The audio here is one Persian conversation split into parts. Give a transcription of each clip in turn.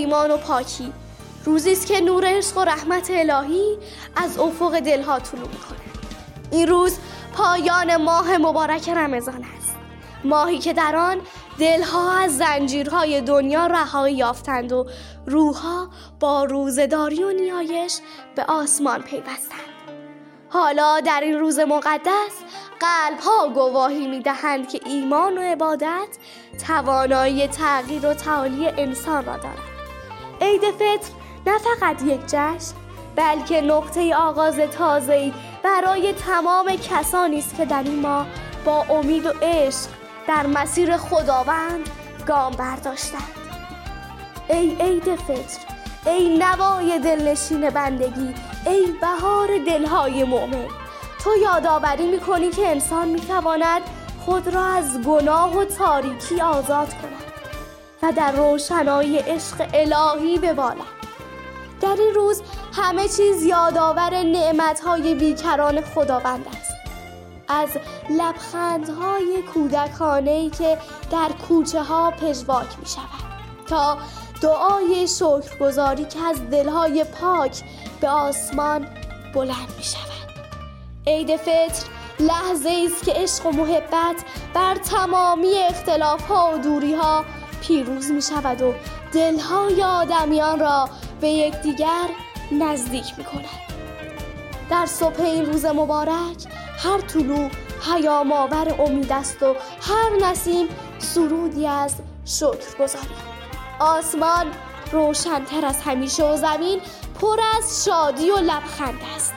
ایمان و پاکی. روزی است که نور عشق و رحمت الهی از افق دلها طلوع می‌کند. این روز پایان ماه مبارک رمضان است، ماهی که در آن دلها از زنجیرهای دنیا رهایی یافتند و روحها با روزه‌داری و نیایش به آسمان پیوستند. حالا در این روز مقدس قلب‌ها گواهی می‌دهند که ایمان و عبادت توانایی تغییر و تعالی انسان را دارد. عید فطر نه فقط یک جشن، بلکه نقطه آغاز تازه‌ای برای تمام کسانی است که در این ماه با امید و عشق در مسیر خداوند گام برداشتند. ای عید فطر، ای نوای دلنشین بندگی، ای بهار دلهای مؤمن، تو یادآوری می‌کنی که انسان می‌تواند خود را از گناه و تاریکی آزاد کند و در روشنایی عشق الهی ببالد. در این روز همه چیز یادآور نعمت‌های بیکران خداوند است. از لبخندهای کودکانه‌ای که در کوچه‌ها پژواک می‌شود تا دعای شکرگزاری که از دلهای پاک به آسمان بلند می‌شود. عید فطر لحظه‌ای است که عشق و محبت بر تمامی اختلاف‌ها و دوری‌ها پیروز می‌شود و دلهای آدمیان را به یکدیگر نزدیک می‌کند. در صبح این روز مبارک هر طلوع پیام‌آور امید است و هر نسیم سرودی از شکرگزاری. آسمان روشن‌تر از همیشه و زمین پر از شادی و لبخند است.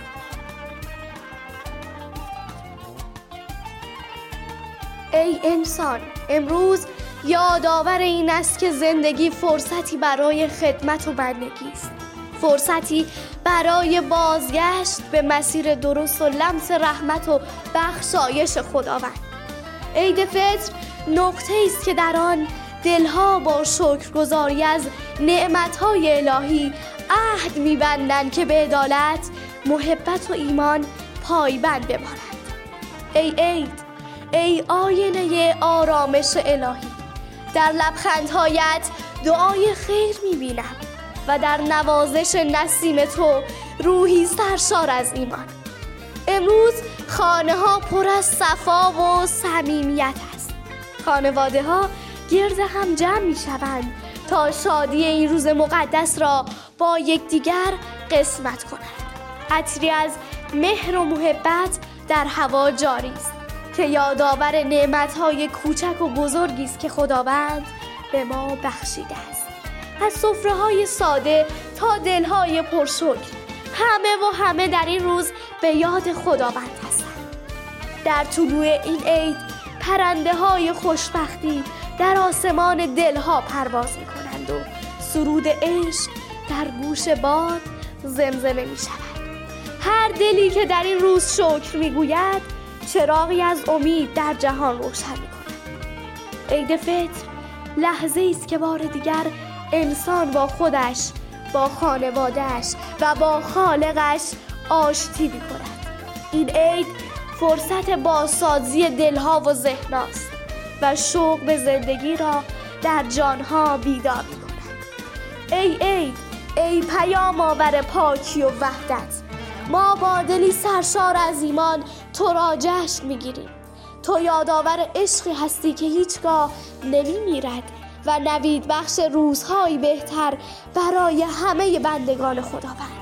ای انسان، امروز یادآور این است که زندگی فرصتی برای خدمت و بندگی است، فرصتی برای بازگشت به مسیر درست و لمس رحمت و بخشایش خداوند. عید فطر نقطه‌ای است که در آن دلها با شکرگزاری از نعمت‌های الهی عهد می‌بندند که به عدالت، محبت و ایمان پایبند بمانند. ای عید، ای آینه آرامش الهی، در لبخندهایت دعای خیر می‌بینم و در نوازش نسیم تو روحی سرشار از ایمان. امروز خانه‌ها پر از صفا و صمیمیت است. خانواده‌ها گرد هم جمع می‌شوند تا شادی این روز مقدس را با یکدیگر قسمت کنند. عطری از مهر و محبت در هوا جاری است که یادآور نعمت‌های کوچک و بزرگی است که خداوند به ما بخشیده است. از سفره‌های ساده تا دل‌های پرشکر، همه در این روز به یاد خداوند هستند. در طلوع این عید پرنده‌های خوشبختی در آسمان دلها پرواز می‌کنند و سرود عشق در گوش باد زمزمه می‌شود. هر دلی که در این روز شکر می‌گوید چراغی از امید در جهان روشن می‌کند. عید فطر لحظه‌ای است که بار دیگر انسان با خودش، با خانواده‌اش و با خالقش آشتی می‌کند. این عید فرصت بازسازی دلها و ذهن‌هاست و شوق به زندگی را در جانها بیدار می‌کند. ای عید، ای پیام آور پاکی و وحدت، ما با دلی سرشار از ایمان تو را جشن می‌گیریم. تو یادآور عشقی هستی که هیچگاه نمی‌میرد و نوید بخش روزهای بهتر برای همه بندگان خداوند.